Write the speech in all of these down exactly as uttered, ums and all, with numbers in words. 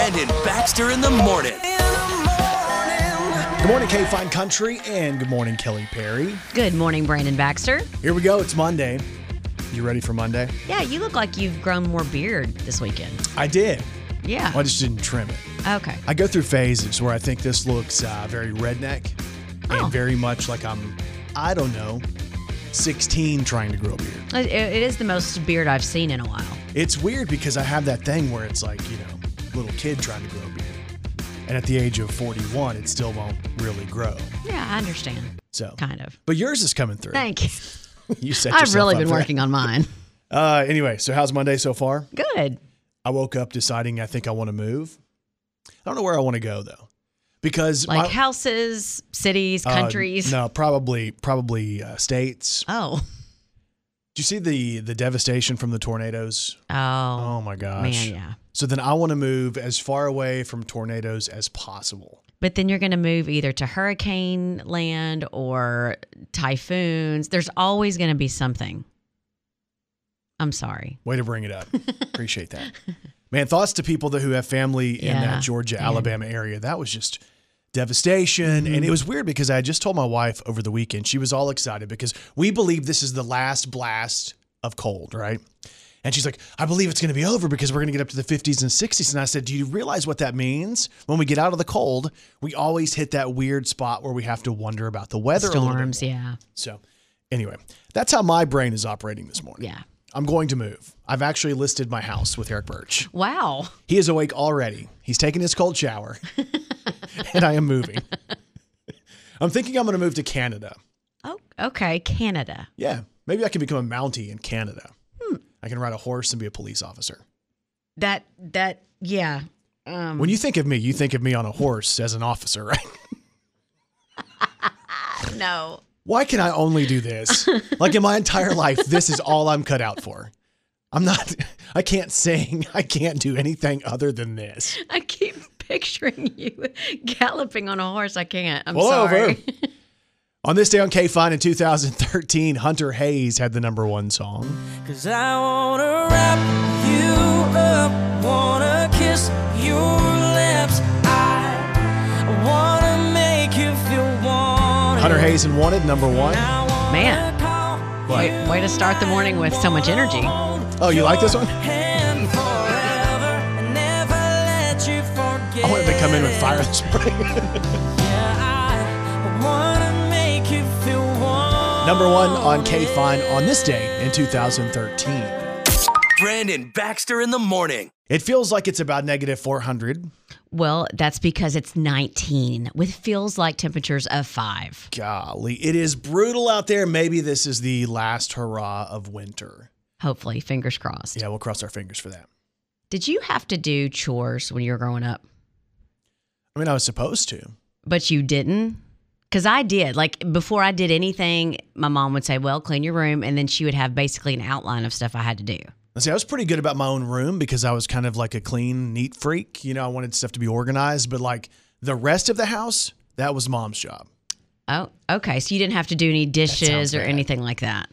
Brandon Baxter in the morning. Good morning, K-Fine Country, and good morning, Kelly Perry. Good morning, Brandon Baxter. Here we go. It's Monday. You ready for Monday? Yeah, you look like you've grown more beard this weekend. I did. Yeah. Well, I just didn't trim it. Okay. I go through phases where I think this looks uh, very redneck and Oh. very much like I'm, I don't know, sixteen trying to grow a beard. It, it is the most beard I've seen in a while. It's weird because I have that thing where it's like, you know, little kid trying to grow a beard. And at the age of forty-one, it still won't really grow. Yeah, I understand. So, Kind of. But yours is coming through. Thank you. You set I've yourself really up been for that. working on mine. Uh, anyway, so how's Monday so far? Good. I woke up deciding I think I want to move. I don't know where I want to go though, because Like my- houses, cities, uh, countries. no, probably probably uh, states. Oh. Did you see the the devastation from the tornadoes? Oh. Oh my gosh, Man, yeah. So then I want to move as far away from tornadoes as possible. But then you're going to move either to hurricane land or typhoons. There's always going to be something. I'm sorry. Way to bring it up. Appreciate that. Man, thoughts to people that who have family in Yeah, that Georgia, man. Alabama area. That was just devastation. Mm-hmm. And it was weird because I just told my wife over the weekend, she was all excited because we believe this is the last blast of cold, right? And she's like, I believe it's going to be over because we're going to get up to the fifties and sixties. And I said, do you realize what that means? When we get out of the cold, we always hit that weird spot where we have to wonder about the weather. a little bit Storms, more. yeah. So anyway, that's how my brain is operating this morning. Yeah. I'm going to move. I've actually listed my house with Eric Birch. Wow. He is awake already. He's taking his cold shower, and I am moving. I'm thinking I'm going to move to Canada. Oh, okay. Canada. Yeah, maybe I can become a Mountie in Canada. Hmm. I can ride a horse and be a police officer. That, that, yeah. Um, When you think of me, you think of me on a horse as an officer, right? no. Why can I only do this? Like in my entire life, this is all I'm cut out for. I'm not, I can't sing. I can't do anything other than this. I keep picturing you galloping on a horse. I can't. I'm Pull sorry. over. On this day on K-Fine in two thousand thirteen, Hunter Hayes had the number one song. Cause I wanna wrap you up, wanna kiss your lips, I wanna make you feel wanted. Hunter Hayes and Wanted, number one. Man. What? Way, way to start the morning with so much energy. Oh, you like this one? And forever, and never let you forget. I wanted to come in with fire this morning. Yeah, I wanna make you feel wanted. Number one on K-Fine on this day in two thousand thirteen. Brandon Baxter in the morning. It feels like it's about negative four hundred. Well, that's because it's nineteen with feels like temperatures of five. Golly, it is brutal out there. Maybe this is the last hurrah of winter. Hopefully, fingers crossed. Yeah, we'll cross our fingers for that. Did you have to do chores when you were growing up? I mean, I was supposed to. But you didn't? Because I did. Like, before I did anything, my mom would say, well, clean your room. And then she would have basically an outline of stuff I had to do. I see, I was pretty good about my own room because I was kind of like a clean, neat freak. You know, I wanted stuff to be organized. But like the rest of the house, that was mom's job. Oh, okay. So you didn't have to do any dishes or bad. anything like that.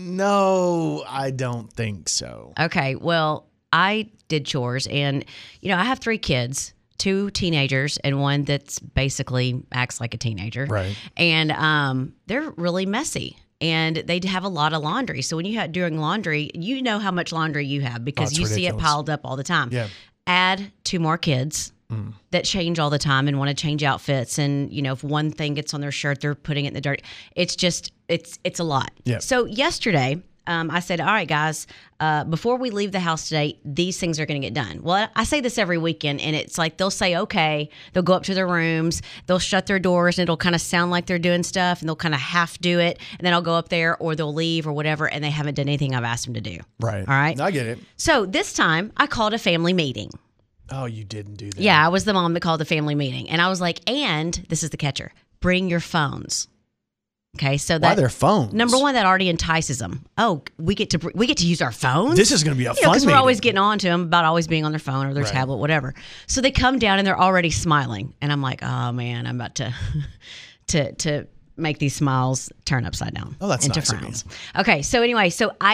No, I don't think so. Okay. Well, I did chores. And, you know, I have three kids, two teenagers and one that's basically acts like a teenager. Right. And um, they're really messy. And they have a lot of laundry. So when you have doing laundry, you know how much laundry you have because Oh, it's you see it ridiculous. piled up all the time. Yeah. Add two more kids Mm. that change all the time and want to change outfits. And, you know, if one thing gets on their shirt, they're putting it in the dirt. It's just, it's it's a lot. Yeah. So yesterday, um, I said, all right, guys, uh, before we leave the house today, these things are going to get done. Well, I say this every weekend, and it's like they'll say, okay, they'll go up to their rooms, they'll shut their doors, and it'll kind of sound like they're doing stuff, and they'll kind of half do it, and then I'll go up there, or they'll leave or whatever, and they haven't done anything I've asked them to do. Right. All right. I get it. So this time, I called a family meeting. Oh, you didn't do that. Yeah, I was the mom that called the family meeting. And I was like, and this is the catcher, bring your phones. Okay, so Why that their phones? number one, that already entices them. Oh, we get to br- we get to use our phones. This is going to be a you know, fun because we're meeting. always getting on to them about always being on their phone or their Right. tablet, whatever. So they come down and they're already smiling, and I'm like, oh man, I'm about to to to make these smiles turn upside down. Oh, that's into nice of you. frowns. Okay, so anyway, so I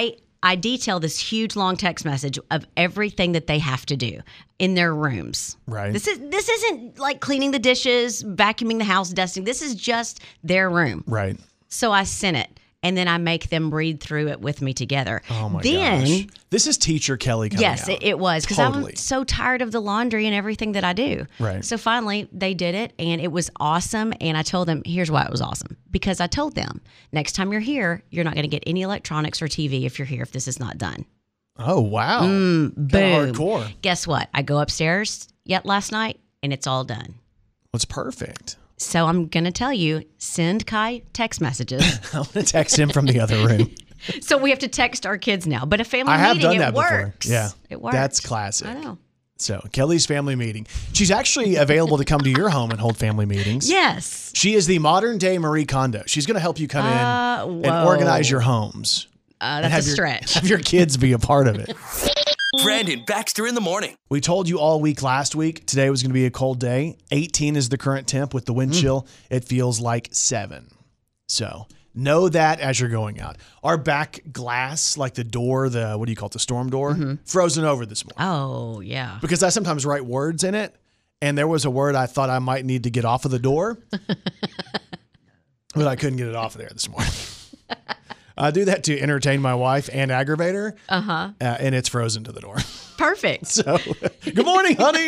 I detail this huge long text message of everything that they have to do in their rooms. Right. This is this isn't like cleaning the dishes, vacuuming the house, dusting. This is just their room. Right. So I sent it, and then I make them read through it with me together. Oh my then, gosh. This is teacher Kelly coming Yes, out. it, it was because Totally. I'm so tired of the laundry and everything that I do. Right. So finally, they did it, and it was awesome. And I told them, here's why it was awesome. Because I told them, next time you're here, you're not going to get any electronics or T V if you're here if this is not done. Oh, wow. Mm, Kinda boom. hardcore. Guess what? I go upstairs yet last night, and it's all done. It's perfect. So I'm going to tell you, send Kai text messages. I'm going to text him from the other room. So we have to text our kids now. But a family I have meeting, done it that works. before. Yeah. It works. That's classic. I know. So, Kelly's family meeting. She's actually available to come to your home and hold family meetings. Yes. She is the modern day Marie Kondo. She's going to help you come Uh, in and organize whoa. your homes. Uh, and that's have a your, stretch. Have your kids be a part of it. Brandon Baxter in the morning. We told you all week last week, today was going to be a cold day. eighteen is the current temp with the wind chill. It feels like seven. So know that as you're going out. Our back glass, like the door, the, what do you call it, the storm door, frozen over this morning. Oh, yeah. Because I sometimes write words in it, and there was a word I thought I might need to get off of the door, but I couldn't get it off of there this morning. I do that to entertain my wife and aggravate her, uh-huh. uh, and it's frozen to the door. Perfect. So, good morning, honey.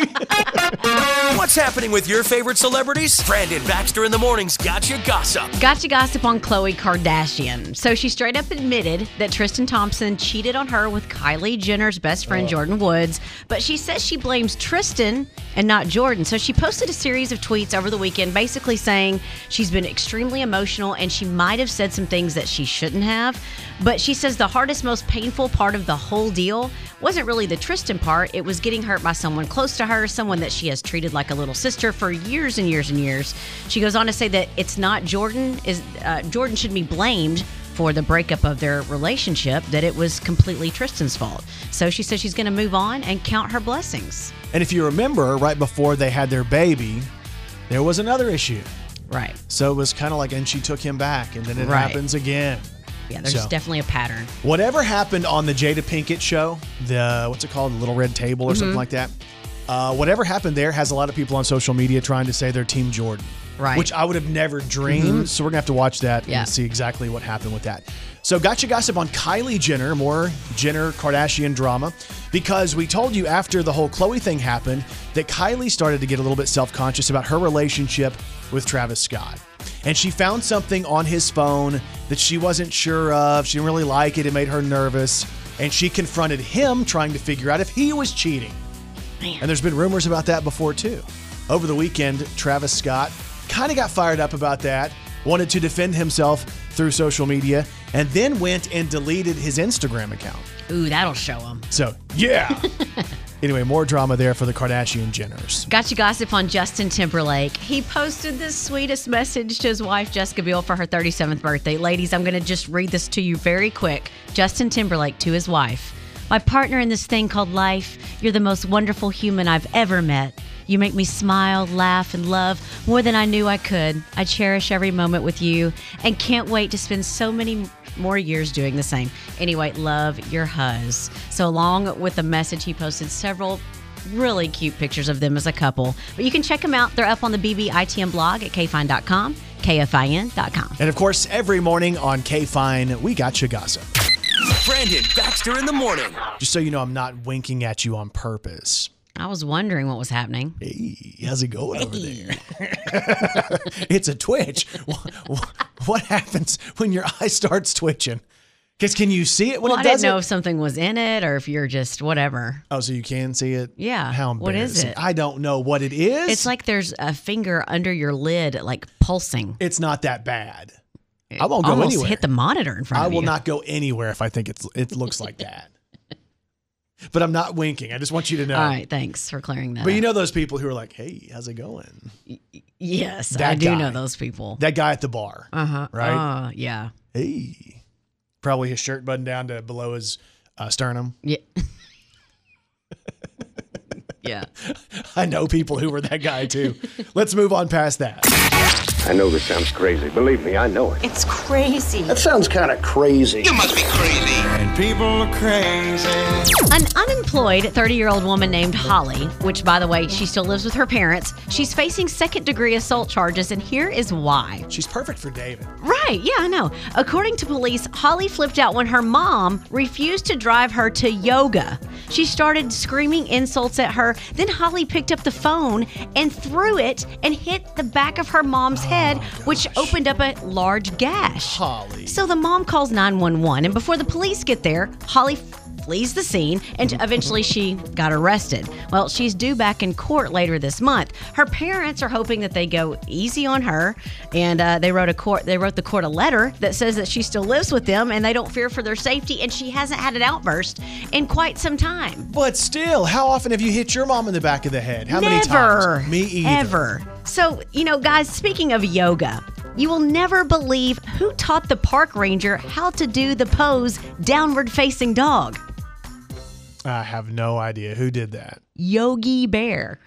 What's happening with your favorite celebrities? Brandon Baxter in the morning's Gotcha Gossip. Gotcha gossip on Khloe Kardashian. So she straight up admitted that Tristan Thompson cheated on her with Kylie Jenner's best friend, Jordan Woods. But she says she blames Tristan and not Jordan. So she posted a series of tweets over the weekend basically saying she's been extremely emotional and she might have said some things that she shouldn't have. But she says the hardest, most painful part of the whole deal wasn't really the Tristan part. It was getting hurt by someone close to her, someone that she has treated like a little sister for years and years and years. She goes on to say that it's not Jordan. Is uh, Jordan should be blamed for the breakup of their relationship, that it was completely Tristan's fault. So she says she's going to move on and count her blessings. And if you remember, right before they had their baby, there was another issue. Right. So it was kind of like, and she took him back, and then it Right. happens again. Yeah, there's So- definitely a pattern. Whatever happened on the Jada Pinkett show, the what's it called, the Little Red Table or Mm-hmm. something like that. Uh, whatever happened there has a lot of people on social media trying to say they're Team Jordan, Right. which I would have never dreamed. So we're gonna have to watch that Yeah. and see exactly what happened with that. So gotcha gossip on Kylie Jenner, more Jenner Kardashian drama, because we told you after the whole Khloe thing happened that Kylie started to get a little bit self-conscious about her relationship with Travis Scott. And she found something on his phone that she wasn't sure of. She didn't really like it. It made her nervous. And she confronted him trying to figure out if he was cheating. Man. And there's been rumors about that before, too. Over the weekend, Travis Scott kind of got fired up about that, wanted to defend himself through social media, and then went and deleted his Instagram account. Ooh, that'll show them. So, yeah. Anyway, more drama there for the Kardashian Jenners. Gotcha gossip on Justin Timberlake. He posted the sweetest message to his wife, Jessica Biel, for her thirty-seventh birthday. Ladies, I'm going to just read this to you very quick. Justin Timberlake to his wife. My partner in this thing called life, you're the most wonderful human I've ever met. You make me smile, laugh, and love more than I knew I could. I cherish every moment with you and can't wait to spend so many more years doing the same. Anyway, love, your huzz. So along with the message, he posted several really cute pictures of them as a couple. But you can check them out. They're up on the B B I T M blog at K Fine dot com, K F I N dot com. And of course, every morning on K-Fine, we got you gossip. Brandon Baxter in the morning. Just so you know, I'm not winking at you on purpose. I was wondering what was happening. Hey, how's it going over there? It's a twitch. What, what happens when your eye starts twitching? Because can you see it when Well, it I didn't does know it? if something was in it or if you're just whatever. Oh, so you can see it? Yeah. How What is embarrassing. it? I don't know what it is. It's like there's a finger under your lid, like pulsing. It's not that bad. I won't go Almost anywhere. hit the monitor in front I of will you. not go anywhere if I think it's it looks like that. But I'm not winking. I just want you to know. All right, thanks for clearing that But you up. know those people who are like, hey, how's it going? Yes, that I do guy. know those people. That guy at the bar. Uh-huh. Right? Uh, yeah. Hey. Probably his shirt buttoned down to below his uh, sternum. Yeah. yeah. I know people who were that guy too. Let's move on past that. I know this sounds crazy. Believe me, I know it. It's crazy. That sounds kind of crazy. You must be crazy. And people are crazy. An unemployed thirty-year-old woman named Holly, which, by the way, she still lives with her parents, she's facing second-degree assault charges, and here is why. She's perfect for David. Right, yeah, I know. According to police, Holly flipped out when her mom refused to drive her to yoga. She started screaming insults at her. Then Holly picked up the phone and threw it and hit the back of her mom's head, which opened up a large gash. Holly. So the mom calls nine one one, and before the police get there, Holly flees the scene, and eventually she got arrested. Well, she's due back in court later this month. Her parents are hoping that they go easy on her, and uh, they wrote a court. They wrote the court a letter that says that she still lives with them, and they don't fear for their safety, and she hasn't had an outburst in quite some time. But still, how often have you hit your mom in the back of the head? How many Never. times? Me either. Ever. So, you know, guys, speaking of yoga, you will never believe who taught the park ranger how to do the pose downward facing dog. I have no idea who did that. Yogi Bear.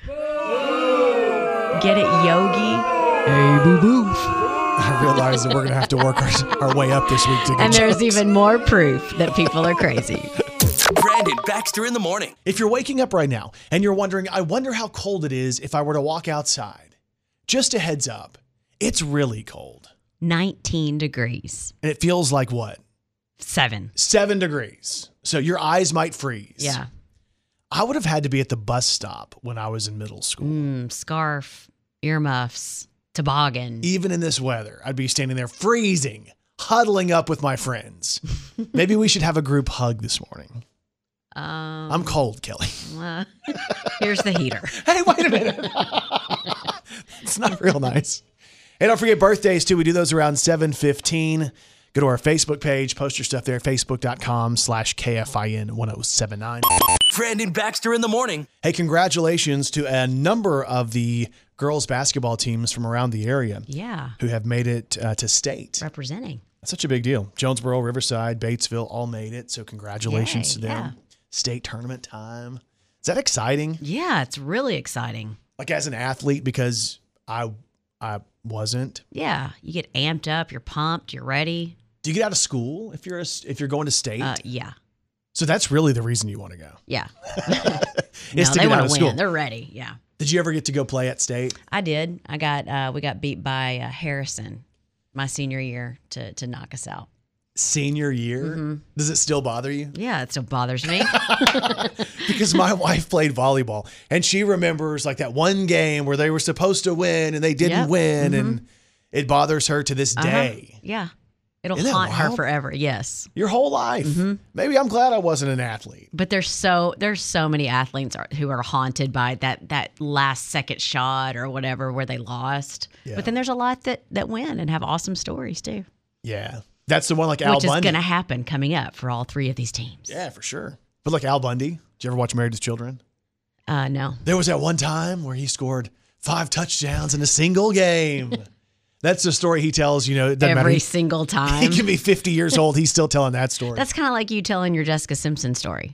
Get it, Yogi? Hey, boo boo. I realize that we're going to have to work our, our way up this week to get And there's jokes. even more proof that people are crazy. Brandon Baxter in the morning. If you're waking up right now and you're wondering, I wonder how cold it is if I were to walk outside, just a heads up, it's really cold. nineteen degrees. And it feels like what? Seven. Seven degrees. So your eyes might freeze. Yeah. I would have had to be at the bus stop when I was in middle school. Mm, scarf, earmuffs, toboggan. Even in this weather, I'd be standing there freezing, huddling up with my friends. Maybe we should have a group hug this morning. Um, I'm cold, Kelly. uh, here's the heater. Hey, wait a minute. It's not real nice. Hey, don't forget birthdays, too. We do those around seven fifteen. Go to our Facebook page, post your stuff there, facebook.com slash KFIN 1079. Brandon Baxter in the morning. Hey, congratulations to a number of the girls basketball teams from around the area Yeah. who have made it uh, to state. Representing. That's such a big deal. Jonesboro, Riverside, Batesville all made it. So congratulations Yay, to them. yeah. State tournament time. Is that exciting? Yeah, it's really exciting. Like as an athlete, because I I wasn't. Yeah, you get amped up, you're pumped, you're ready. Do you get out of school if you're a, if you're going to state? Uh, yeah, So that's really the reason you want to go. yeah. Is no, to they get out want of to school. win. They're ready. Yeah, Did you ever get to go play at state? I did. I got. Uh, we got beat by uh, Harrison my senior year to to knock us out. Senior year? Mm-hmm. Does it still bother you? Yeah, it still bothers me. Because my wife played volleyball and she remembers like that one game where they were supposed to win and they didn't Yep. win, Mhm. and it bothers her to this Uh-huh. day. Yeah, it'll Isn't that haunt her wild? forever. Yes. Your whole life. Mm-hmm. Maybe I'm glad I wasn't an athlete. But there's so there's so many athletes are, who are haunted by that that last second shot or whatever where they lost. Yeah. But then there's a lot that that win and have awesome stories too, Yeah. That's the one like Al which is Bundy. going to happen coming up for all three of these teams. Yeah, for sure. But like Al Bundy, did you ever watch Married with Children? Uh, no. There was that one time where he scored five touchdowns in a single game. That's the story he tells, you know, it doesn't Every matter. single He time. can be fifty years old. He's still telling that story. That's kind of like you telling your Jessica Simpson story.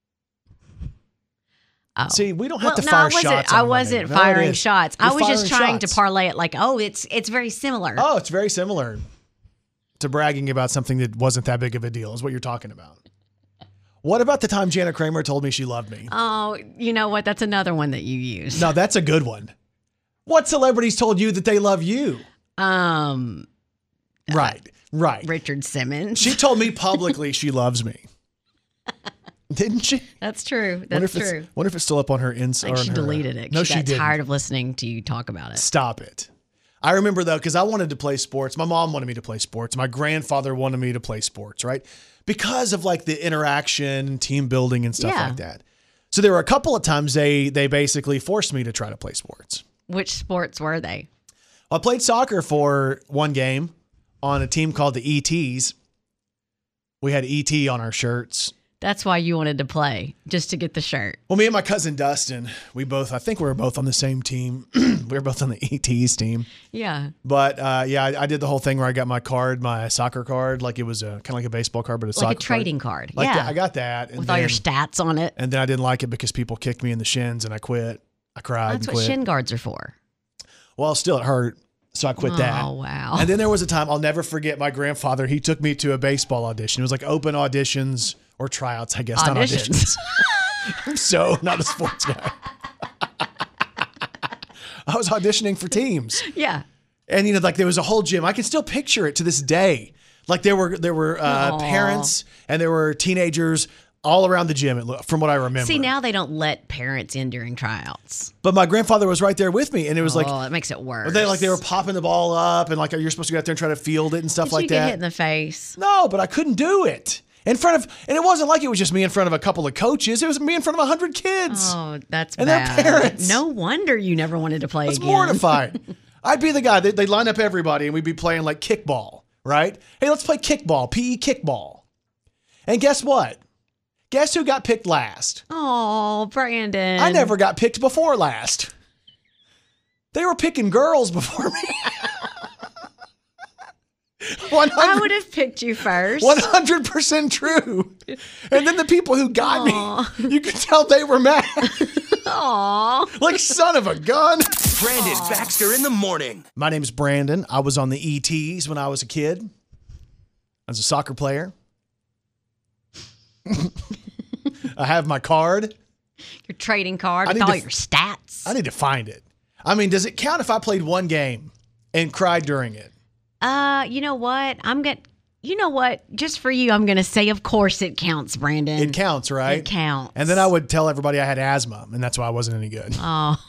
Oh. See, we don't have Well, to no, fire I wasn't, shots. I on wasn't Monday. No, it firing is. shots. I You're was just firing trying shots. to parlay it like, oh, it's it's very similar. Oh, it's very similar to bragging about something that wasn't that big of a deal, is what you're talking about. What about the time Jana Kramer told me she loved me? Oh, you know what? That's another one that you use. No, that's a good one. What celebrities told you that they love you? Um, Right, right. Richard Simmons. She told me publicly she loves me. Didn't she? That's true. Wonder That's if it's- true. Wonder if it's still up on her Insta. Like or on she her- deleted it. No, she, she got didn't. tired of listening to you talk about it. Stop it. I remember though, because I wanted to play sports. My mom wanted me to play sports. My grandfather wanted me to play sports, right? Because of like the interaction, team building, and stuff Yeah. like that. So there were a couple of times they they basically forced me to try to play sports. Which sports were they? I played soccer for one game on a team called the E Ts. We had E T on our shirts. That's why you wanted to play, just to get the shirt. Well, me and my cousin Dustin, we both, I think we were both on the same team. we were both on the E Ts team. Yeah. But uh, yeah, I, I did the whole thing where I got my card, my soccer card, like it was a, kind of like a baseball card, but a soccer Like a card. trading card. Like yeah. that. I got that. And With then, all your stats on it. And then I didn't like it because people kicked me in the shins and I quit. I cried That's and what quit. shin guards are for. Well, still it hurt. So I quit that. Oh, wow. And then there was a time I'll never forget. My grandfather, he took me to a baseball audition. It was like open auditions or tryouts, I guess, Auditions. not auditions. I'm so not a sports guy. I was auditioning for teams. Yeah. And, you know, like there was a whole gym. I can still picture it to this day. Like there were there were uh, Aw. parents and there were teenagers all around the gym, it lo- from what I remember. See, now they don't let parents in during tryouts. But my grandfather was right there with me, and it was like, Oh, it makes it worse. they like they were popping the ball up, and like you're supposed to go out there and try to field it and stuff Did like you get that. hit in the face? No, but I couldn't do it in front of, and it wasn't like it was just me in front of a couple of coaches. It was me in front of a hundred kids. Oh, that's And their bad. parents. No wonder you never wanted to play I was again. mortified. I'd be the guy. They'd, they'd line up everybody, and we'd be playing like kickball, right? Hey, let's play kickball, P E kickball. And guess what? Guess who got picked last? Oh, Brandon. I never got picked before last. They were picking girls before me. one I hundred would have picked you first. one hundred percent true. And then the people who got me, you could tell they were mad. Aw. Like, son of a gun. Brandon Baxter in the morning. My name's Brandon. I was on the E Ts when I was a kid. I was a soccer player. I have my card. Your trading card I with need all to- your stats. I need to find it. I mean, does it count if I played one game and cried during it? Uh, you know what? I'm going to, you know what? Just for you, I'm going to say, of course it counts, Brandon. It counts, right? It counts. And then I would tell everybody I had asthma, and that's why I wasn't any good. Oh.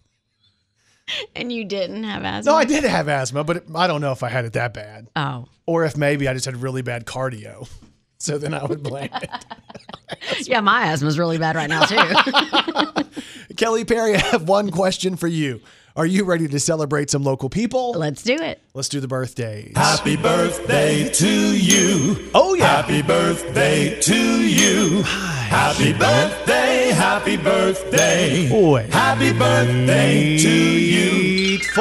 And you didn't have asthma? No, I did have asthma, but it, I don't know if I had it that bad. Oh. Or if maybe I just had really bad cardio. So then I would blame it. Yeah, my asthma's really bad right now, too. Kelly Perry, I have one question for you. Are you ready to celebrate some local people? Let's do it. Let's do the birthdays. Happy birthday to you. Oh, yeah. Happy birthday to you. Happy birthday, happy birthday. Boy. Happy birthday to you. Eat for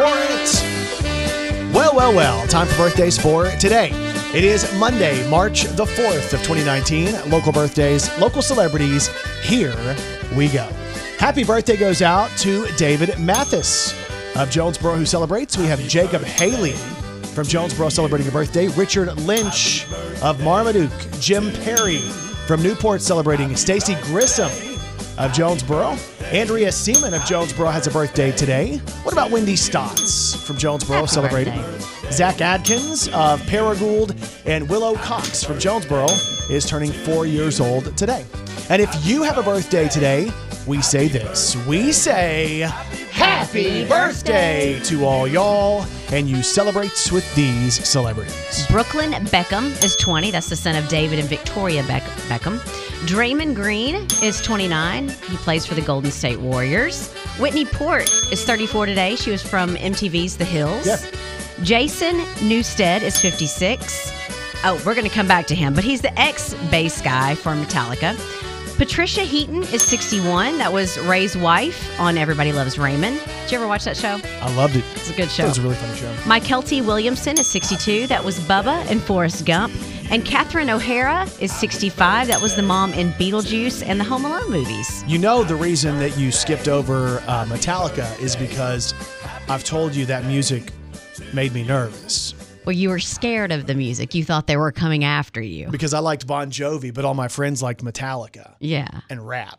it. Well, well, well. Time for birthdays for today. It is Monday, March the fourth of twenty nineteen. Local birthdays, local celebrities. Here we go. Happy birthday goes out to David Mathis of Jonesboro, who celebrates. We have Jacob Haley from Jonesboro celebrating a birthday. Richard Lynch of Marmaduke. Jim Perry from Newport celebrating. Stacy Grissom of Jonesboro. Andrea Seaman of Jonesboro has a birthday today. What about Wendy Stotts from Jonesboro Happy celebrating? birthday. Zach Adkins of Paragould and Willow Cox from Jonesboro is turning four years old today. And if you have a birthday today, we say this. We say happy birthday to all y'all, and you celebrate with these celebrities. Brooklyn Beckham is twenty. That's the son of David and Victoria Beck- Beckham. Draymond Green is twenty-nine. He plays for the Golden State Warriors. Whitney Port is thirty-four today. She was from M T V's The Hills. Yeah. Jason Newsted is fifty-six. Oh, we're going to come back to him, but he's the ex-bass guy for Metallica. Patricia Heaton is sixty-one. That was Ray's wife on Everybody Loves Raymond. Did you ever watch that show? I loved it. It's a good show. It was a really funny show. Mykelti Williamson is sixty-two. That was Bubba and Forrest Gump. And Catherine O'Hara is sixty-five. That was the mom in Beetlejuice and the Home Alone movies. You know the reason that you skipped over uh, Metallica is because I've told you that music made me nervous. Well, you were scared of the music. You thought they were coming after you. Because I liked Bon Jovi, but all my friends liked Metallica Yeah. and rap.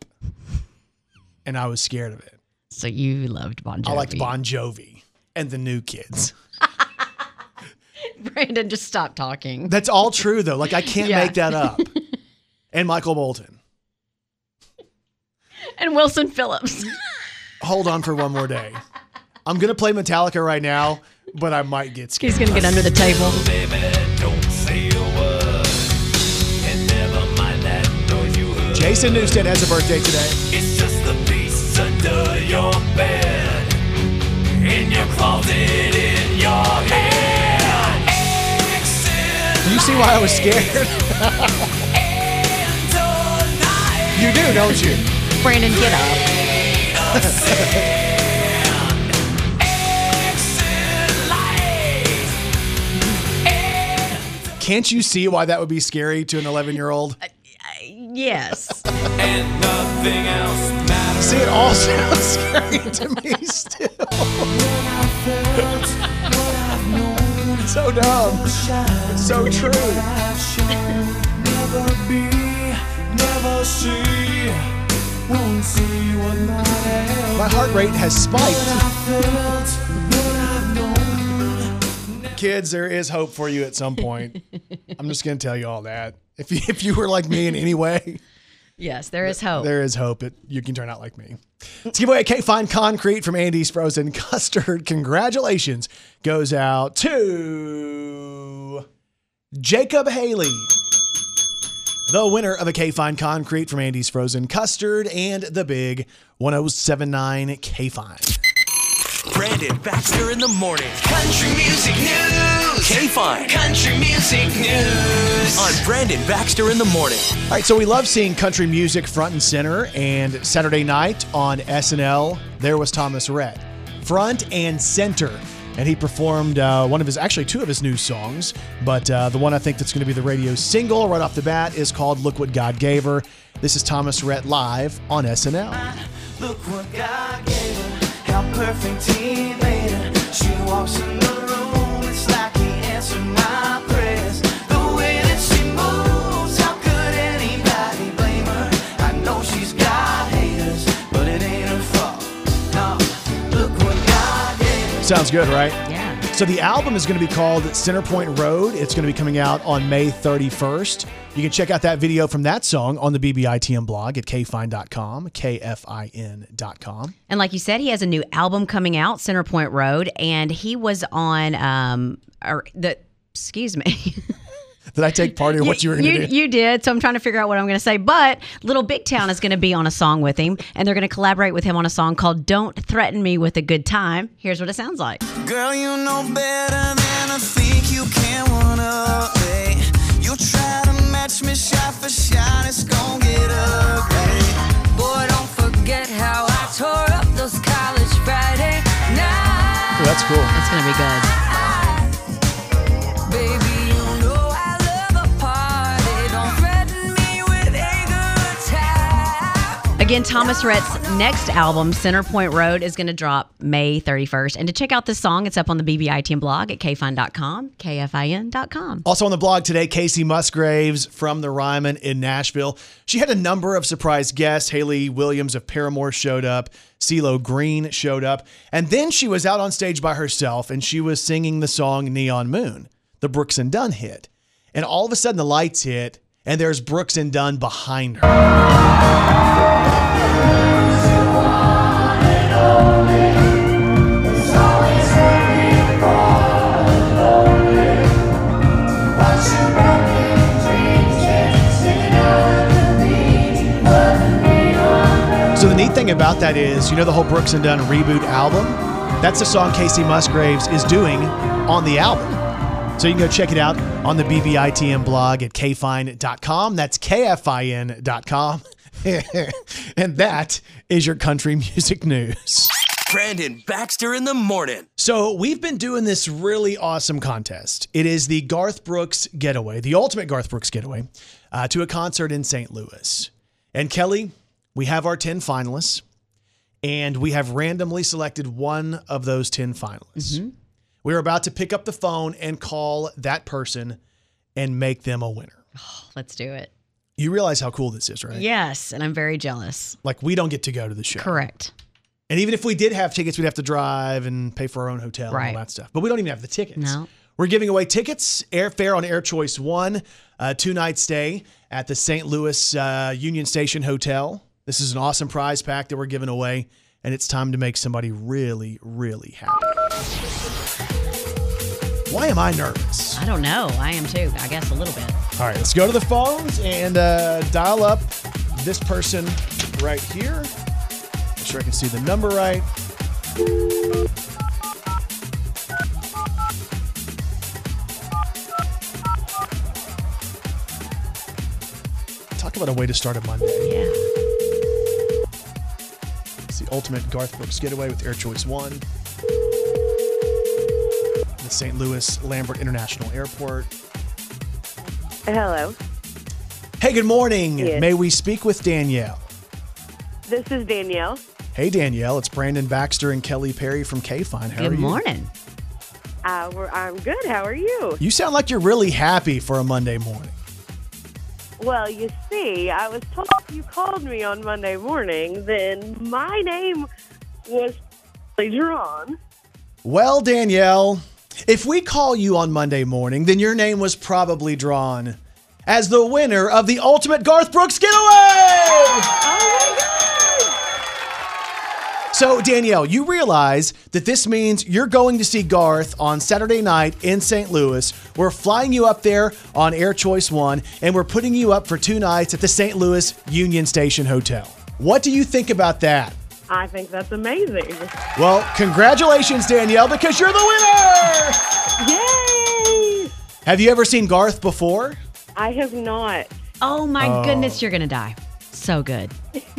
And I was scared of it. So you loved Bon Jovi. I liked Bon Jovi and the New Kids. Brandon, just stop talking. That's all true, though. Like, I can't Yeah. make that up. And Michael Bolton. And Wilson Phillips. Hold on for one more day. I'm going to play Metallica right now, but I might get scared. He's going to get under the table. Jason Newsted has a birthday today. It's just the piece under your bed, in your closet, in your head. You see why I was scared? You do, don't you? Brandon, get up. Can't you see why that would be scary to an eleven-year-old? Yes. And nothing else matters. See, it all sounds scary to me still. When I felt what so dumb. It's so true. Never be, never see, won't see what might have. My heart rate has spiked. Kids, there is hope for you at some point. I'm just going to tell you all that. If you, if you were like me in any way, Yes, there is hope. there is hope that you can turn out like me. Let's give away a K-Fine Concrete from Andy's Frozen Custard. Congratulations goes out to Jacob Haley, the winner of a K-Fine Concrete from Andy's Frozen Custard and the big one oh seven nine K-Fine. Brandon Baxter in the morning. Country music news. K-Fine. Country music news. On Brandon Baxter in the morning. All right, so we love seeing country music front and center, and Saturday night on S N L, there was Thomas Rhett, front and center, and he performed uh, one of his, actually two of his new songs, but uh, the one I think that's going to be the radio single right off the bat is called Look What God Gave Her. This is Thomas Rhett live on S N L. Look what God gave her. How perfect he made her. She walks in the room, it's like he answered my prayers. The way that she moves, how could anybody blame her? I know she's got haters, but it ain't her fault. No, look what God gave her. Sounds good, right? Yeah. So the album is going to be called Centerpoint Road. It's going to be coming out on May thirty-first. You can check out that video from that song on the B B I T M blog at K Fine dot com, K F I N dot com. And like you said, he has a new album coming out, Centerpoint Road, and he was on um or the excuse me. Did I take part in what you were going to you, do? you did, so I'm trying to figure out what I'm going to say. But Little Big Town is going to be on a song with him, and they're going to collaborate with him on a song called Don't Threaten Me with a Good Time. Here's what it sounds like. Girl, you know better than I think you can wanna play. You try to match me shot for shot, it's gon' get ugly. Boy, don't forget how I tore up those college Friday nights. Oh, that's cool. It's going to be good. Baby, you know I love a party. Don't threaten me with a good time. Again, Thomas Rhett's next album, Centerpoint Road, is going to drop May thirty-first. And to check out this song, it's up on the B B I T M blog at K Fine dot com, K F I N dot com. Also on the blog today, Casey Musgraves from the Ryman in Nashville. She had a number of surprise guests. Haley Williams of Paramore showed up. CeeLo Green showed up. And then she was out on stage by herself, and she was singing the song Neon Moon, the Brooks and Dunn hit. And all of a sudden the lights hit, and there's Brooks and Dunn behind her. So the neat thing about that is, you know the whole Brooks and Dunn reboot album? That's the song Casey Musgraves is doing on the album. So you can go check it out on the B B I T M blog at K Fine dot com. That's K F I N dot com. And that is your country music news. Brandon Baxter in the morning. So we've been doing this really awesome contest. It is the Garth Brooks Getaway, the ultimate Garth Brooks Getaway, uh, to a concert in Saint Louis. And Kelly, we have our ten finalists, and we have randomly selected one of those ten finalists. Mm-hmm. We're about to pick up the phone and call that person and make them a winner. Oh, let's do it. You realize how cool this is, right? Yes, and I'm very jealous. Like, we don't get to go to the show. Correct. And even if we did have tickets, we'd have to drive and pay for our own hotel Right. and all that stuff. But we don't even have the tickets. No. We're giving away tickets, airfare on Air Choice One, a two-night stay at the Saint Louis uh, Union Station Hotel. This is an awesome prize pack that we're giving away, and it's time to make somebody really, really happy. Why am I nervous? I don't know. I am too. I guess a little bit. All right, let's go to the phones and uh, dial up this person right here. Make sure I can see the number right. Talk about a way to start a Monday. Yeah. It's the ultimate Garth Brooks Getaway with Air Choice One. The Saint Louis Lambert International Airport. Hello. Hey, good morning. Yes. May we speak with Danielle? This is Danielle. Hey, Danielle. It's Brandon Baxter and Kelly Perry from K-Fine. How Good are you? morning. Uh, we're, I'm good. How are you? You sound like you're really happy for a Monday morning. Well, you see, I was told if you called me on Monday morning, then my name was drawn. Well, Danielle, if we call you on Monday morning, then your name was probably drawn as the winner of the Ultimate Garth Brooks Getaway! Oh, my God! So, Danielle, you realize that this means you're going to see Garth on Saturday night in Saint Louis. We're flying you up there on Air Choice One, and we're putting you up for two nights at the Saint Louis Union Station Hotel. What do you think about that? I think that's amazing. Well, congratulations, Danielle, because you're the winner! Yay! Have you ever seen Garth before? I have not. Oh my goodness, you're gonna die. So good.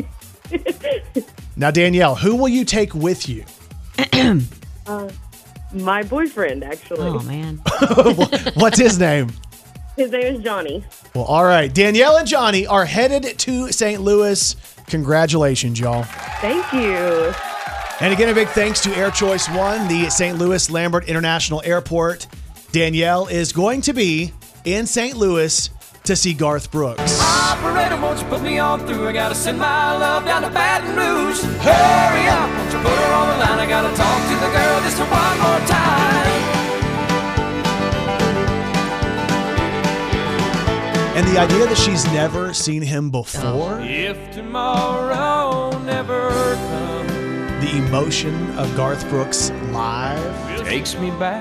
Now, Danielle, who will you take with you? Uh, my boyfriend, actually. Oh man. What's his name? His name is Johnny. Well, all right. Danielle and Johnny are headed to Saint Louis. Congratulations, y'all. Thank you. And again, a big thanks to Air Choice One, the Saint Louis Lambert International Airport. Danielle is going to be in Saint Louis to see Garth Brooks. Operator, won't you put me on through? I gotta send my love down to Baton Rouge. Hurry up, won't you put her on the line? I gotta talk to the girl just one more time. And the idea that she's never seen him before, If tomorrow never comes, the emotion of Garth Brooks live. takes me back,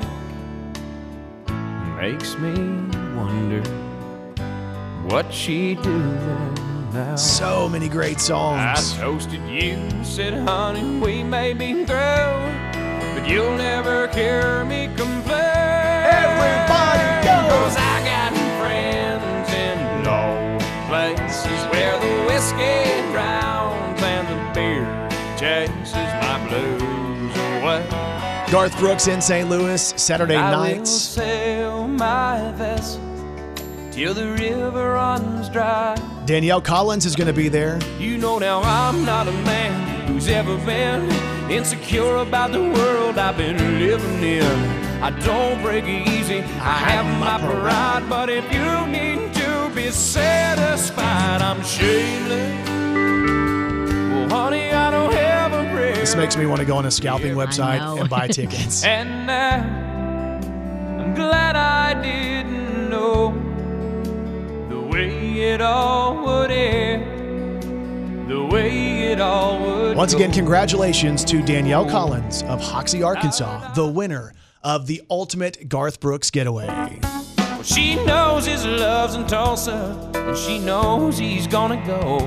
makes me wonder what she doing now. So many great I songs. toasted you, said honey, we may be through, but you'll never hear me complain. Everybody go! 'Cause I got friends in low places where the whiskey drowns and the beer chases my blues away. Garth Brooks in Saint Louis, Saturday I will nights. sail my vessel till the river runs dry. Danielle Collins is going to be there. You know now I'm not a man who's ever been insecure about the world I've been living in. I don't break easy, I have my pride, but if you need to be satisfied, I'm shameless. Well, honey, I don't have a prayer. This makes me want to go on a scalping I website know. and buy tickets. And now I'm glad I didn't know the way it all would end, the way it all would Once again, go. congratulations to Danielle Collins of Hoxie, Arkansas, the winner of the Ultimate Garth Brooks Getaway. Well, she knows his love's in Tulsa, and she knows he's gonna go.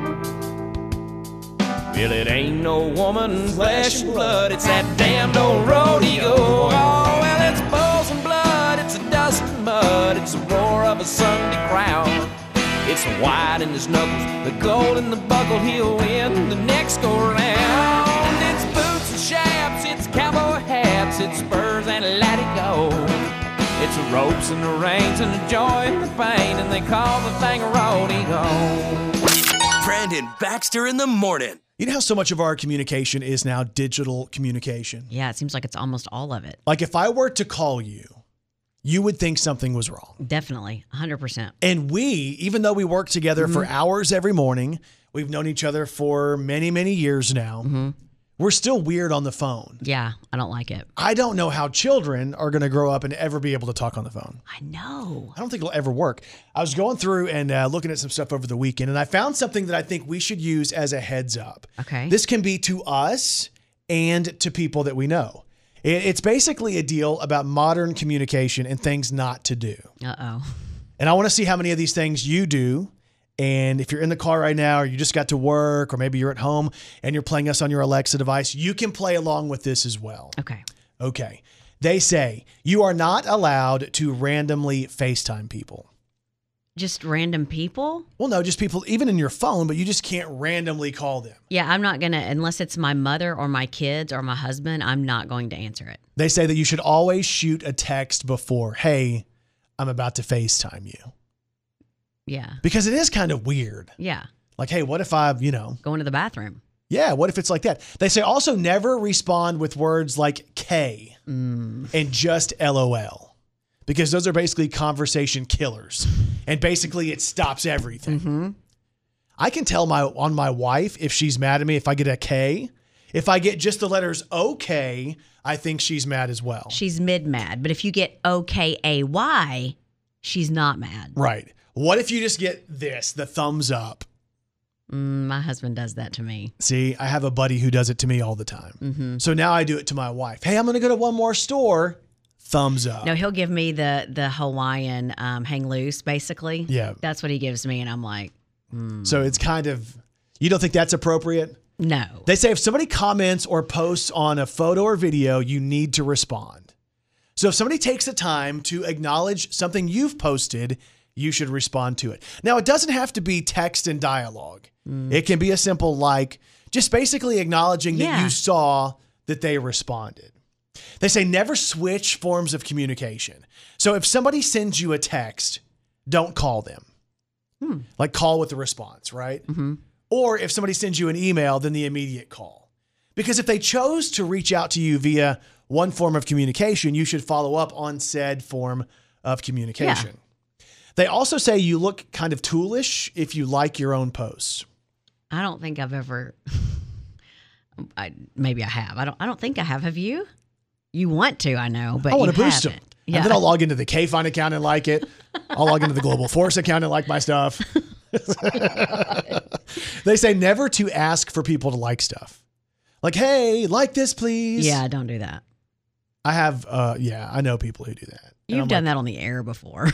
Well, it ain't no woman, flesh and blood, it's that damned old rodeo. Oh, well, it's bulls and blood, it's a dust and mud, it's the roar of a Sunday crowd. It's the white in his knuckles, the gold in the buckle, he'll win the next go round. It's boots and chaps, it's cowboy hats, it's spurs and let it go. It's the ropes and the reins and the joy and the pain, and they call the thing a rodeo. Brandon Baxter in the morning. You know how so much of our communication is now digital communication? Yeah, it seems like it's almost all of it. Like if I were to call you, you would think something was wrong. Definitely, one hundred percent. And we, even though we work together for hours every morning, we've known each other for many, many years now, we're still weird on the phone. Yeah, I don't like it. I don't know how children are going to grow up and ever be able to talk on the phone. I know. I don't think it'll ever work. I was going through and uh, looking at some stuff over the weekend, and I found something that I think we should use as a heads up. Okay. This can be to us and to people that we know. It- It's basically a deal about modern communication and things not to do. Uh-oh. And I want to see how many of these things you do. And if you're in the car right now, or you just got to work, or maybe you're at home and you're playing us on your Alexa device, you can play along with this as well. Okay. Okay. They say you are not allowed to randomly FaceTime people. Just random people? Well, no, just people, even in your phone, but you just can't randomly call them. Yeah, I'm not going to, unless it's my mother or my kids or my husband, I'm not going to answer it. They say that you should always shoot a text before, hey, I'm about to FaceTime you. Yeah. Because it is kind of weird. Yeah. Like, hey, what if I, you know, Going to the bathroom. Yeah, what if it's like that? They say also never respond with words like K mm. and just L O L, because those are basically conversation killers. And basically it stops everything. Mm-hmm. I can tell my on my wife if she's mad at me if I get a K. If I get just the letters OK, I think she's mad as well. She's mid-mad. But if you get O K A Y, she's not mad. Right. What if you just get this, the thumbs up? Mm, my husband does that to me. See, I have a buddy who does it to me all the time. Mm-hmm. So now I do it to my wife. Hey, I'm going to go to one more store. Thumbs up. No, he'll give me the the Hawaiian um, hang loose, basically. Yeah. That's what he gives me. And I'm like, mm. So it's kind of, you don't think that's appropriate? No. They say if somebody comments or posts on a photo or video, you need to respond. So if somebody takes the time to acknowledge something you've posted, you should respond to it. Now, it doesn't have to be text and dialogue. Mm. It can be a simple like, just basically acknowledging yeah. that you saw that they responded. They say never switch forms of communication. So if somebody sends you a text, don't call them. Hmm. Like call with the response, right? Mm-hmm. Or if somebody sends you an email, then the immediate call. Because if they chose to reach out to you via one form of communication, you should follow up on said form of communication. Yeah. They also say you look kind of toolish if you like your own posts. I don't think I've ever, I, maybe I have. I don't I don't think I have. Have you? You want to, I know, but I want you to boost haven't. them. Yeah. And then I'll log into the K-Fine account and like it. I'll log into the Global Force account and like my stuff. They say never to ask for people to like stuff. Like, hey, like this, please. Yeah, don't do that. I have, uh, yeah, I know people who do that. You've done like, that on the air before.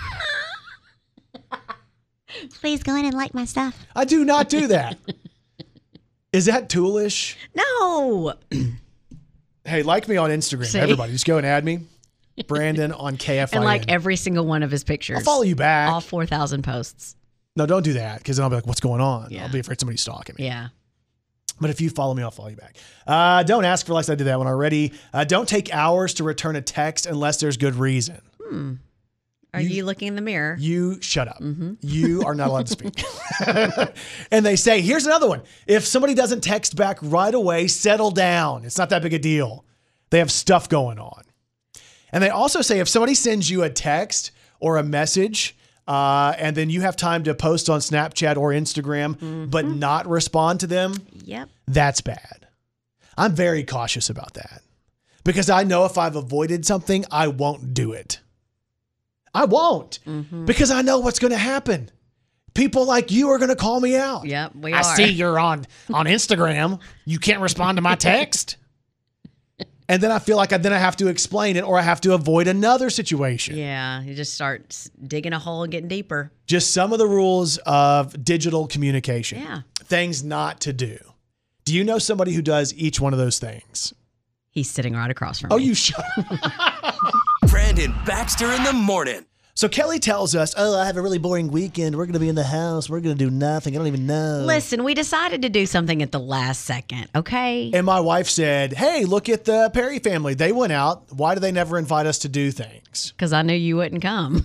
Please go in and like my stuff. I do not do that. Is that toolish? No. Hey, like me on Instagram. See? Everybody, just go and add me. Brandon on K F I N. And like every single one of his pictures. I'll follow you back. All four thousand posts. No, don't do that, because then I'll be like, what's going on? Yeah. I'll be afraid somebody's stalking me. Yeah. But if you follow me, I'll follow you back. Uh, don't ask for likes. I did that one already. Uh, don't take hours to return a text unless there's good reason. Hmm. Are you, you looking in the mirror? You shut up. Mm-hmm. You are not allowed to speak. And they say, here's another one. If somebody doesn't text back right away, settle down. It's not that big a deal. They have stuff going on. And they also say if somebody sends you a text or a message, uh, and then you have time to post on Snapchat or Instagram, mm-hmm. but not respond to them, yep, that's bad. I'm very cautious about that because I know if I've avoided something, I won't do it. I won't mm-hmm. because I know what's going to happen. People like you are going to call me out. Yep, we I are. I see you're on, on Instagram. You can't respond to my text. And then I feel like I, then I have to explain it or I have to avoid another situation. Yeah, you just start digging a hole and getting deeper. Just some of the rules of digital communication. Yeah. Things not to do. Do you know somebody who does each one of those things? He's sitting right across from oh, me. Oh, you shut Brandon Baxter in the morning. So Kelly tells us, oh, I have a really boring weekend. We're going to be in the house. We're going to do nothing. I don't even know. Listen, we decided to do something at the last second, okay? And my wife said, hey, look at the Perry family. They went out. Why do they never invite us to do things? Because I knew you wouldn't come.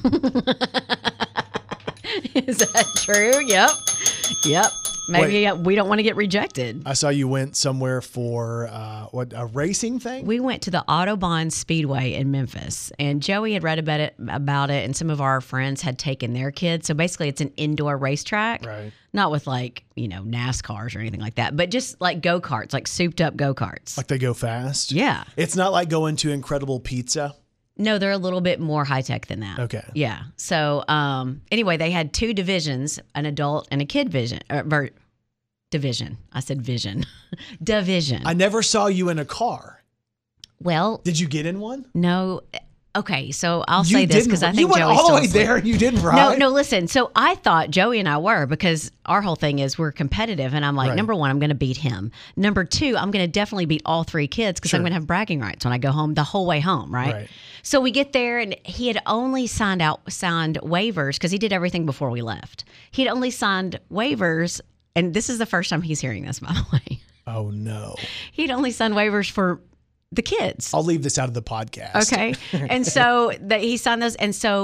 Is that true? Yep. Yep. Maybe Wait, we don't want to get rejected. I saw you went somewhere for uh, what a racing thing? We went to the Autobahn Speedway in Memphis, and Joey had read about it, about it, and some of our friends had taken their kids. So basically, it's an indoor racetrack, right? Not with like you know NASCARs or anything like that, but just like go karts, like souped up go karts. Like they go fast. Yeah, it's not like going to Incredible Pizza. No, they're a little bit more high tech than that. Okay. Yeah. So um, anyway, they had two divisions, an adult and a kid vision. Or, division. I said vision. Division. I never saw you in a car. Well. Did you get in one? No. Okay, so I'll you say this because I think you went Joey's all the way asleep. there and you didn't ride? No, no, listen. So I thought Joey and I were because our whole thing is we're competitive. And I'm like, right. number one, I'm going to beat him. Number two, I'm going to definitely beat all three kids because sure. I'm going to have bragging rights when I go home the whole way home, right? right. So we get there and he had only signed out signed waivers because he did everything before we left. He had only signed waivers. And this is the first time he's hearing this, by the way. Oh, no. He'd only signed waivers for the kids. I'll leave this out of the podcast. Okay. And so that he signed those. And so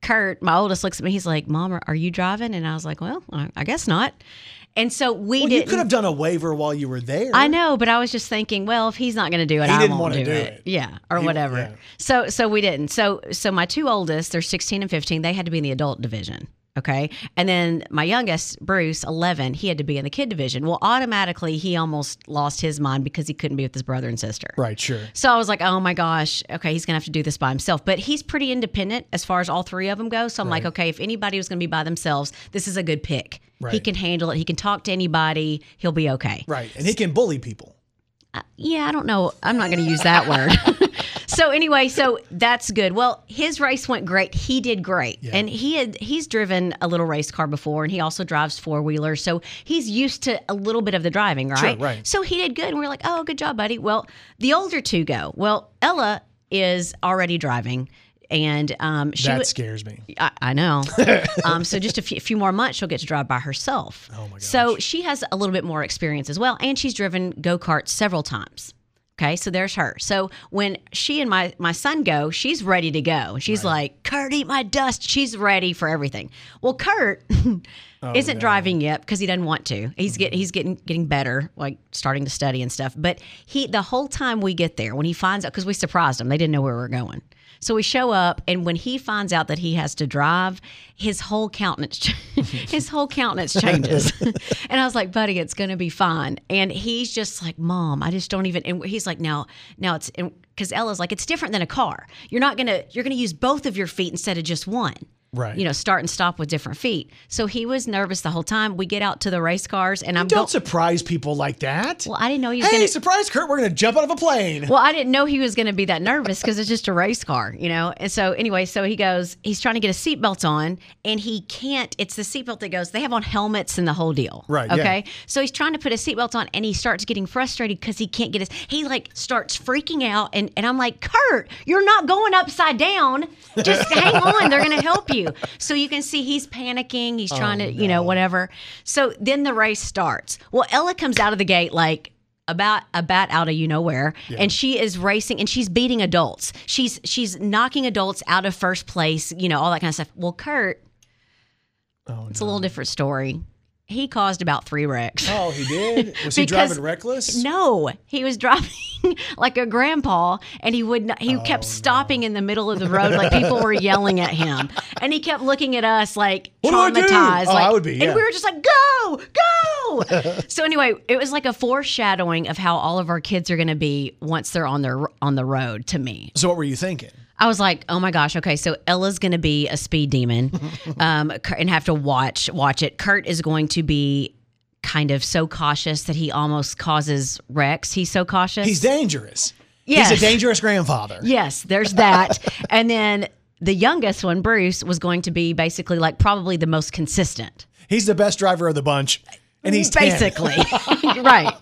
Kurt, my oldest, looks at me. He's like, Mom, are, are you driving? And I was like, well, I, I guess not. And so we well, didn't. You could have done a waiver while you were there. I know, but I was just thinking, well, if he's not going to do it, He I didn't won't wanna do, do it. it. Yeah, or He- whatever. yeah. So, so we didn't. So, so my two oldest, they're sixteen and fifteen. They had to be in the adult division. Okay. And then my youngest, Bruce, eleven, he had to be in the kid division. Well, automatically, he almost lost his mind because he couldn't be with his brother and sister. Right, sure. So I was like, oh my gosh, okay, he's going to have to do this by himself. But he's pretty independent as far as all three of them go. So I'm like, okay, if anybody was going to be by themselves, this is a good pick. He Right. can handle it. He can talk to anybody. He'll be okay. Right. And he can bully people. Uh, yeah, I don't know. I'm not going to use that word. So anyway, so that's good. Well, his race went great. He did great. Yeah. And he had he's driven a little race car before, and he also drives four-wheelers. So he's used to a little bit of the driving, right? Sure, right. So he did good. And we were like, oh, good job, buddy. Well, the older two go. Well, Ella is already driving. And um, she That would- scares me. I, I know. um, so just a few, few more months, she'll get to drive by herself. Oh, my gosh. So she has a little bit more experience as well, and she's driven go-karts several times. Okay, so there's her. So when she and my my son go, she's ready to go. She's like, Kurt, eat my dust. She's ready for everything. Well, Kurt isn't no. driving yet because he doesn't want to. He's get he's getting getting better, like starting to study and stuff. But he the whole time we get there, when he finds out, because we surprised him, they didn't know where we were going. So we show up, and when he finds out that he has to drive, his whole countenance, his whole countenance changes. And I was like, buddy, it's going to be fine. And he's just like, Mom, I just don't even, and he's like, now, now it's, because Ella's like, it's different than a car. You're not going to, you're going to use both of your feet instead of just one. Right. You know, start and stop with different feet. So he was nervous the whole time. We get out to the race cars, and I'm Don't go- surprise people like that. Well, I didn't know he was Hey, going to. surprise, Kurt, we're going to jump out of a plane. Well, I didn't know he was going to be that nervous because it's just a race car, you know? And so, anyway, so he goes, he's trying to get a seatbelt on, and he can't. It's the seatbelt that goes, they have on helmets and the whole deal. Right, yeah. Okay. So he's trying to put a seatbelt on, and he starts getting frustrated because he can't get his, he like starts freaking out. And, and I'm like, Kurt, you're not going upside down. Just hang on. They're going to help you. So you can see he's panicking. He's trying Oh, to, you know, whatever. So then the race starts. Well, Ella comes out of the gate like, about about out of you know where, and she is racing, and she's beating adults. She's she's knocking adults out of first place, you know, all that kind of stuff. Well, Kurt, Oh, it's a little different story. He caused about three wrecks. Oh, he did? Was he Because- driving reckless? No, he was driving like a grandpa, and he would not, he Oh, kept stopping in the middle of the road, like people were yelling at him, and he kept looking at us like What do I do? traumatized. Oh, like, I would be, yeah. And we were just like, go, go. So anyway, it was like a foreshadowing of how all of our kids are going to be once they're on their on the road. To me, So what were you thinking? I was like, oh my gosh, okay, so Ella's going to be a speed demon, um, and have to watch watch it. Kurt is going to be kind of so cautious that he almost causes wrecks. He's so cautious. He's dangerous. Yes. He's a dangerous grandfather. Yes, there's that. And then the youngest one, Bruce, was going to be basically like probably the most consistent. He's the best driver of the bunch, and he's ten. basically right.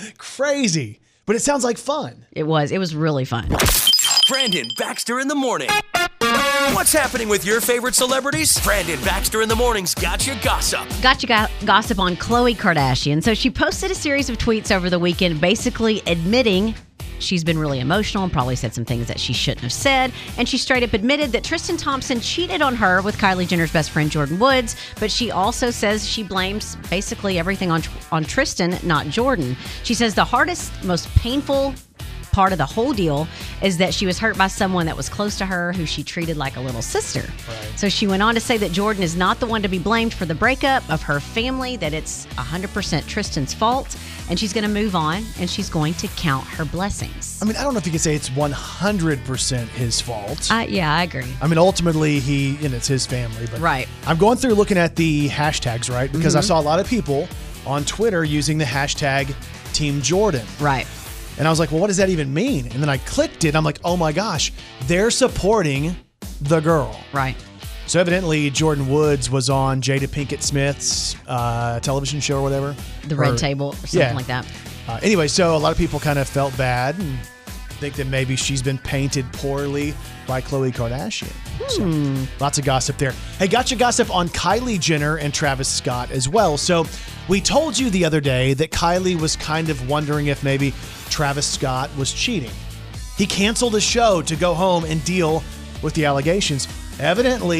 Crazy. But it sounds like fun. It was. It was really fun. Brandon Baxter in the morning. What's happening with your favorite celebrities? Brandon Baxter in the morning's got you gossip. Got you go- gossip on Khloe Kardashian. So she posted a series of tweets over the weekend basically admitting she's been really emotional and probably said some things that she shouldn't have said. And she straight up admitted that Tristan Thompson cheated on her with Kylie Jenner's best friend Jordan Woods. But she also says she blames basically everything on, on Tristan, not Jordan. She says the hardest, most painful part of the whole deal is that she was hurt by someone that was close to her who she treated like a little sister. Right. So she went on to say that Jordan is not the one to be blamed for the breakup of her family, that it's one hundred percent Tristan's fault, and she's going to move on and she's going to count her blessings. I mean, I don't know if you can say it's one hundred percent his fault. Uh, yeah, I agree. I mean, ultimately, he, and it's his family. But Right. I'm going through looking at the hashtags, right? Because I saw a lot of people on Twitter using the hashtag Team Jordan. Right. And I was like, well, what does that even mean? And then I clicked it. I'm like, oh my gosh, they're supporting the girl. Right. So evidently, Jordan Woods was on Jada Pinkett Smith's uh, television show or whatever. The Red Or- Table or something yeah. like that. Uh, anyway, so a lot of people kind of felt bad and think that maybe she's been painted poorly by Khloe Kardashian. Hmm. So, lots of gossip there. Hey, gotcha gossip on Kylie Jenner and Travis Scott as well. So we told you the other day that Kylie was kind of wondering if maybe Travis Scott was cheating. He canceled a show to go home and deal with the allegations. Evidently,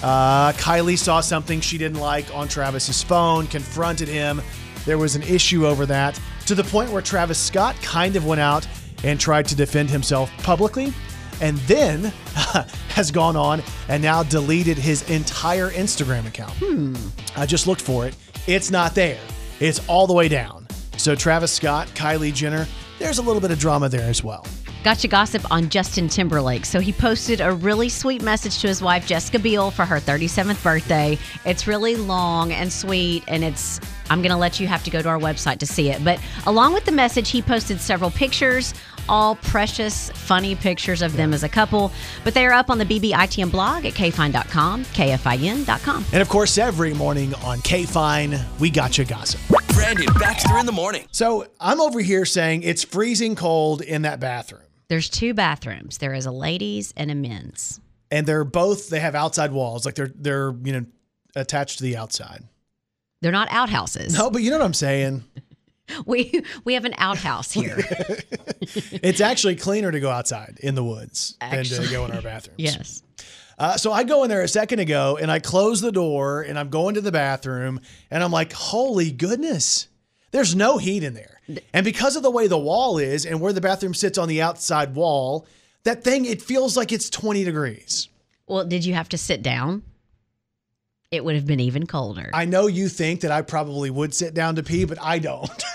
Uh, Kylie saw something she didn't like on Travis's phone, confronted him. There was an issue over that, to the point where Travis Scott kind of went out and tried to defend himself publicly, and then has gone on and now deleted his entire Instagram account. Hmm. I just looked for it. It's not there. It's all the way down. So Travis Scott, Kylie Jenner, there's a little bit of drama there as well. Gotcha gossip on Justin Timberlake. So he posted a really sweet message to his wife, Jessica Biel, for her thirty-seventh birthday. It's really long and sweet, and it's, I'm going to let you have to go to our website to see it. But along with the message, he posted several pictures, all precious, funny pictures of them as a couple. But they are up on the B B I T M blog at k fine dot com, K F I N dot com. And of course, every morning on K-Fine, we got you gossip. Brandon Baxter in the morning. So I'm over here saying it's freezing cold in that bathroom. There's two bathrooms. There is a ladies' and a men's. And they're both, they have outside walls. Like they're, they're, you know, attached to the outside. They're not outhouses. No, but you know what I'm saying? We we have an outhouse here. It's actually cleaner to go outside in the woods Actually, than to go in our bathrooms. Yes. Uh, so I go in there a second ago and I close the door and I'm going to the bathroom and I'm like, holy goodness, there's no heat in there. And because of the way the wall is and where the bathroom sits on the outside wall, that thing, it feels like it's twenty degrees. Well, did you have to sit down? It would have been even colder. I know you think that I probably would sit down to pee, but I don't.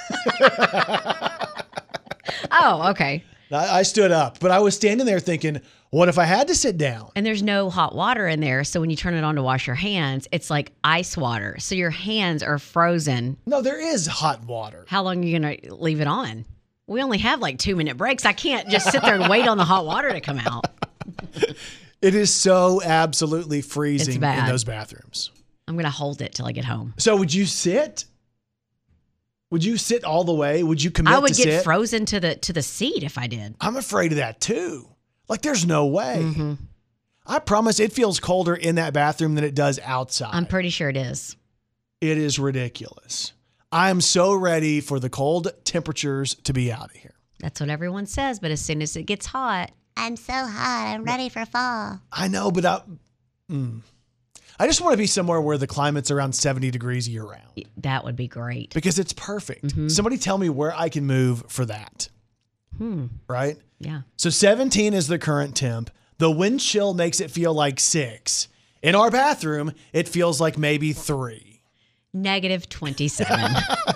Oh, okay. I, I stood up, but I was standing there thinking, what if I had to sit down? And there's no hot water in there. So when you turn it on to wash your hands, it's like ice water. So your hands are frozen. No, there is hot water. How long are you going to leave it on? We only have like two minute breaks. I can't just sit there and wait on the hot water to come out. It is so absolutely freezing It's bad. in those bathrooms. I'm going to hold it till I get home. So would you sit? Would you sit all the way? Would you commit I would to get sit? frozen to the to the seat if I did. I'm afraid of that too. Like there's no way. Mm-hmm. I promise it feels colder in that bathroom than it does outside. I'm pretty sure it is. It is ridiculous. I am so ready for the cold temperatures to be out of here. That's what everyone says. But as soon as it gets hot, I'm so hot. I'm ready for fall. I know, but I, mm, I just want to be somewhere where the climate's around seventy degrees year round. that would be great. Because it's perfect. Mm-hmm. Somebody tell me where I can move for that. Hmm. Right? Yeah. So seventeen is the current temp. The wind chill makes it feel like six. In our bathroom, it feels like maybe three. Negative twenty-seven.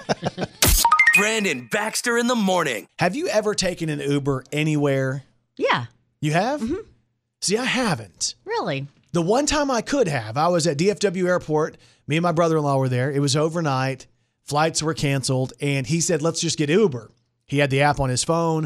Brandon Baxter in the morning. Have you ever taken an Uber anywhere? Yeah. You have? Mm-hmm. See, I haven't. Really? The one time I could have, I was at D F W Airport. Me and my brother-in-law were there. It was overnight. Flights were canceled. And he said, let's just get Uber. He had the app on his phone.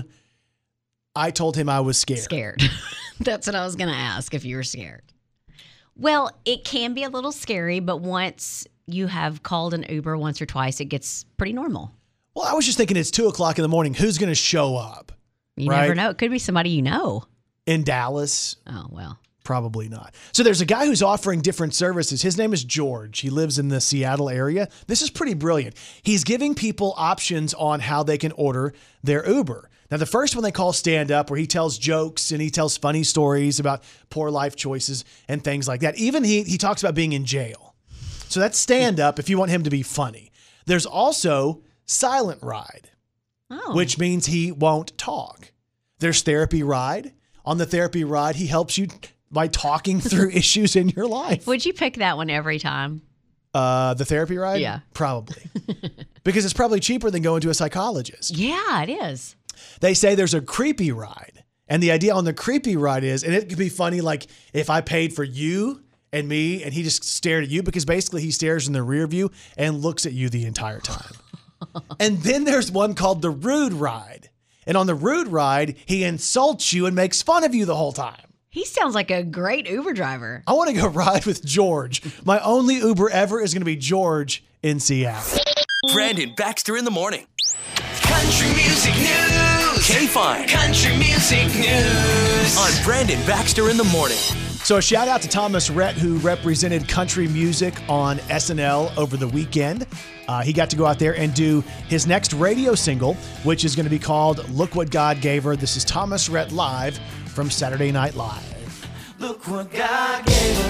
I told him I was scared. Scared. That's what I was going to ask, if you were scared. Well, it can be a little scary, but once you have called an Uber once or twice, it gets pretty normal. Well, I was just thinking it's two o'clock in the morning. Who's going to show up? You Right. never know. It could be somebody you know. In Dallas? Oh, well. Probably not. So there's a guy who's offering different services. His name is George. He lives in the Seattle area. This is pretty brilliant. He's giving people options on how they can order their Uber. Now, the first one they call Stand Up, where he tells jokes and he tells funny stories about poor life choices and things like that. Even he he talks about being in jail. So that's Stand Up if you want him to be funny. There's also Silent Ride, Oh. which means he won't talk. There's Therapy Ride. On the Therapy Ride, he helps you by talking through issues in your life. Would you pick that one every time? Uh, the Therapy Ride? Yeah. Probably. Because it's probably cheaper than going to a psychologist. Yeah, it is. They say there's a Creepy Ride. And the idea on the Creepy Ride is, and it could be funny, like if I paid for you and me and he just stared at you, because basically he stares in the rear view and looks at you the entire time. And then there's one called the Rude Ride. And on the Rude Ride, he insults you and makes fun of you the whole time. He sounds like a great Uber driver. I want to go ride with George. My only Uber ever is going to be George in Seattle. Brandon Baxter in the morning. Country music news. K-Fine. Country music news. On Brandon Baxter in the morning. So a shout out to Thomas Rhett, who represented country music on S N L over the weekend. Uh, he got to go out there and do his next radio single, which is going to be called Look What God Gave Her. This is Thomas Rhett live from Saturday Night Live. Look what God gave her.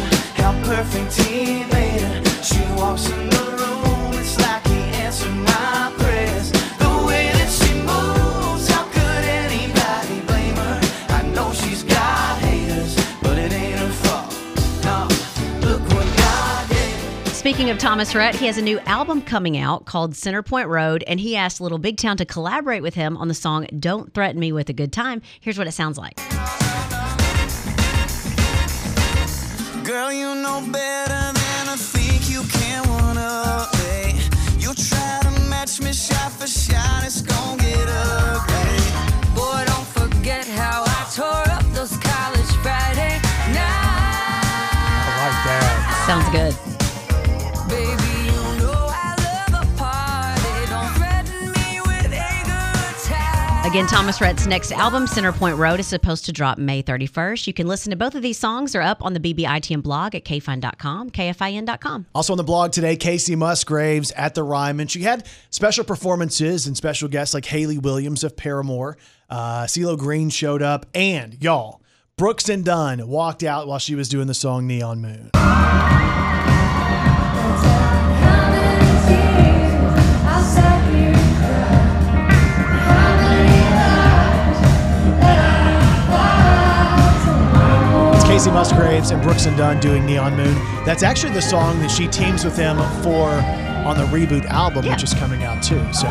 how perfect he made her. She walks in the room, it's like he answered my prayers. The way that she moves, how could anybody blame her? I know she's got haters, but it ain't her fault. No, look what God gave her. Speaking of Thomas Rhett, he has a new album coming out called Center Point Road, and he asked Little Big Town to collaborate with him on the song Don't Threaten Me with a Good Time. Here's what it sounds like. Girl, you know better than I think you can one up, babe. You'll try to match me shot for shot, it's gon' get ugly. Boy, don't forget how I tore up those college Friday nights. I like that. Sounds good. Baby, you know I love a party. Don't threaten me with a good time. Again, Thomas Rhett's next album, Center Point Road, is supposed to drop May thirty-first. You can listen to both of these songs. They're up on the B B I T M blog at K F I N dot com, K F I N dot com. Also on the blog today, Casey Musgraves at the Ryman. She had special performances and special guests like Haley Williams of Paramore. Uh, CeeLo Green showed up. And, y'all, Brooks and Dunn walked out while she was doing the song Neon Moon. Casey Musgraves and Brooks and Dunn doing Neon Moon. That's actually the song that she teams with them for on the Reboot album, Yeah. which is coming out too. So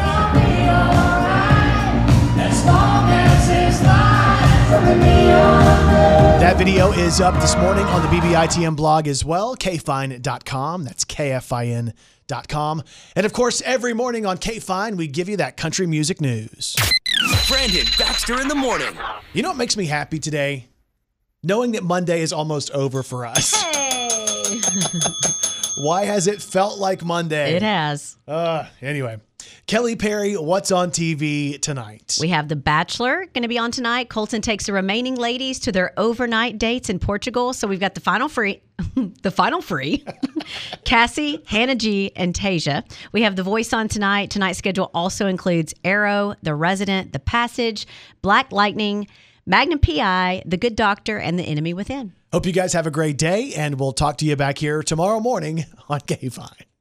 that video is up this morning on the B B I T M blog as well, K F I N dot com. That's K F I N dot com. And of course, every morning on K F I N, we give you that country music news. Brandon Baxter in the morning. You know what makes me happy today? Knowing that Monday is almost over for us. Hey! Why has it felt like Monday? It has. Uh, anyway, Kelly Perry, what's on T V tonight? We have The Bachelor going to be on tonight. Colton takes the remaining ladies to their overnight dates in Portugal. So we've got the final free, the final free, Cassie, Hannah G, and Tasia. We have The Voice on tonight. Tonight's schedule also includes Arrow, The Resident, The Passage, Black Lightning, Magnum P I, The Good Doctor, and The Enemy Within. Hope you guys have a great day, and we'll talk to you back here tomorrow morning on K five.